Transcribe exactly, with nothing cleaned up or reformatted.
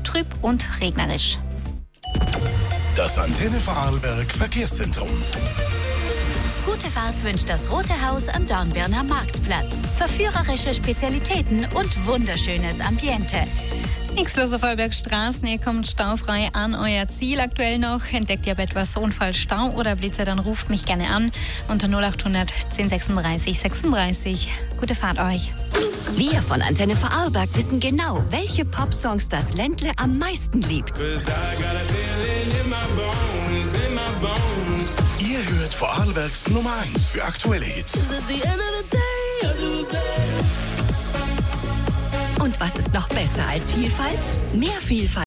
trüb und regnerisch. Das Antenne Vorarlberg Verkehrszentrum. Gute Fahrt wünscht das Rote Haus am Dornbirner Marktplatz. Verführerische Spezialitäten und wunderschönes Ambiente. Nichts los auf Vorarlbergs Straßen, ihr kommt staufrei an euer Ziel aktuell noch. Entdeckt ihr aber etwas Unfall, Stau oder Blitzer, dann ruft mich gerne an unter null achthundert zehn sechsunddreißig sechsunddreißig. Gute Fahrt euch. Wir von Antenne Vorarlberg wissen genau, welche Popsongs das Ländle am meisten liebt. Ihr hört Vorarlbergs Nummer eins für aktuelle Hits. Und was ist noch besser als Vielfalt? Mehr Vielfalt.